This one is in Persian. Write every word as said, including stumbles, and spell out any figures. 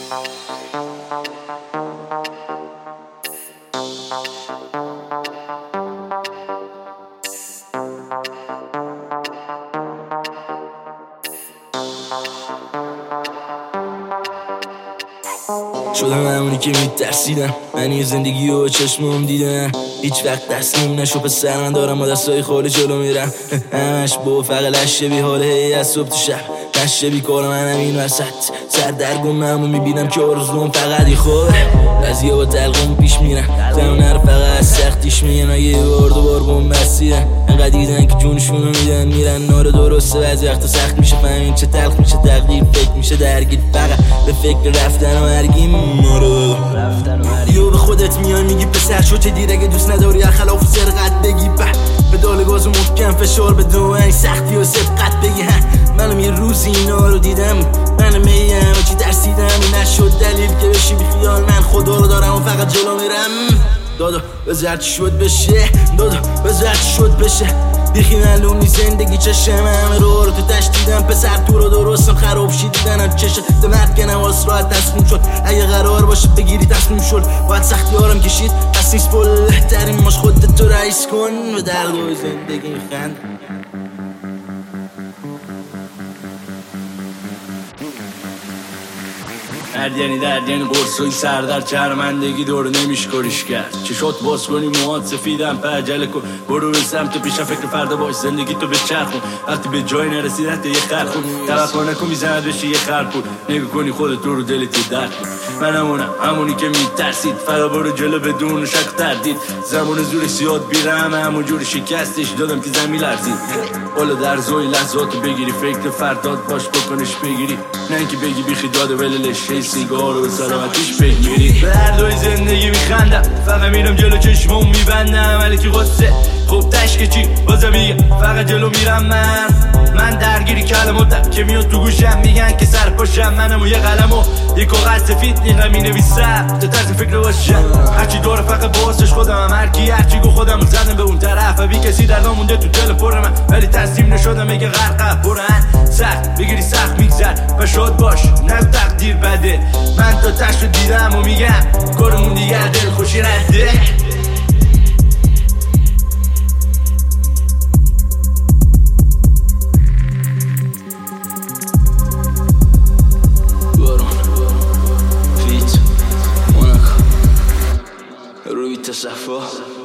شدم همونی که میترسیدم، من یه زندگی و چشمم دیدم. هیچ وقت دستیم نشو پسر، من دارم با دستای خالی جلو میرم. همش با فقط لشه بی حاله هی از صبح تو شب نشه بی کار منم این وسط سردرگم همون میبینم که آرزوم فقط یه خوبه. بعضی‌ها با تلقم پیش میرن، زمانه رو فقط از سختیش میگن. اگه یه بار دوبار بوم بستیدن انقدر دیدن که جونشونو میدن میرن. ناره درسته بعضی وقتا سخت میشه فهمین چه تلخ میشه تقدیر. فکر میشه درگیر فقط به فکر رفتن و مرگیم. یو به خودت میای میگی پسر شو چه دیر اگه دوست نداری خلاف سرقت بگی. به پدال گاز محکم فشار به دو این سختی و سبقت بگی. منم یه روزی اینا رو دیدم، منم میم و چی درسیدم. این نشد دلیل که بشی بی خیال، من خدا رو دارم و فقط جلو میرم. دادا بذار چی شد بشه، دادا بذار چی شد بشه. بیخی معلوم نیست زندگی چشم همه رو رو تو تشدیدم. پسر تو رو درستم خراب شی دیدنم چشه دمت که نواز راحت تصمیم شد. اگه قرار باشه بگیری تصمیم شد باید سختی هارم کشید. پس نیست بلهترین ماش خودت تو رئیس کن به درگاه زندگی میخند. درد یعنی درد یعنی قرصوی سر در چرمندگی دور نمیش کاریش کرد. چه شد باز کنی موهات سفیدم پرجله کن برو به سمت پیشم فکر فردا باش زندگی تو بچرخون. وقتی به جای نرسید حتی یه خرخون توقع نکن میزند بشی یه خرپون. نگو کنی خودت رو رو دلت درد کن. من همونم همونی که میترسید فقط برو جلو بدون شک تردید. زمان زورش زیاد بیرم همون جوری شکستش دادم که زمین لرزید. حالا در زوی لحظاتو بگیری فکر فردات باش بکنش بگیری. نه اینکه بگی بیخی داده ولش سیگار رو به سلامتیش بگیری. به هر دوی زندگی میخندم فقط میرم جلو چشمم میبندم. ولی که غصه خب تشکه چی بازم میگم فقط جلو میرم. من من درگیری کلماتم که میاد تو گوشم میگن که سر پاشم. منم و یه قلم و یه کاغذ سفید اینقدر مینویسم تا طرز فکر باشم. هرچی داره فقط باسش خودم، هر کی هرچی گو خودم زدم به اون طرف. و بی کسی در نامونده تو دل پر من ولی تسلیم نشدم میگه غرق برن. سخت بگیری سخت میگذر و شاد باش نه تقدیر بده. من تا تشت رو دیدم و میگم کارمون دیگر دل خوشی رده. روی تصفح